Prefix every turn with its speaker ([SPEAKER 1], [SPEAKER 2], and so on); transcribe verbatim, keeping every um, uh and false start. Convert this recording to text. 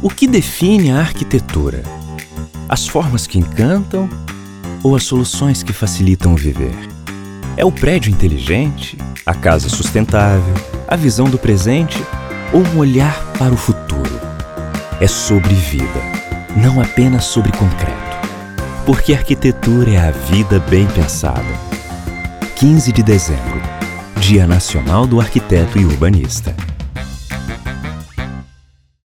[SPEAKER 1] O que define a arquitetura? As formas que encantam ou as soluções que facilitam o viver? É o prédio inteligente, a casa sustentável, a visão do presente ou um olhar para o futuro? É sobre vida, não apenas sobre concreto. Porque arquitetura é a vida bem pensada. quinze de dezembro, Dia Nacional do Arquiteto e Urbanista.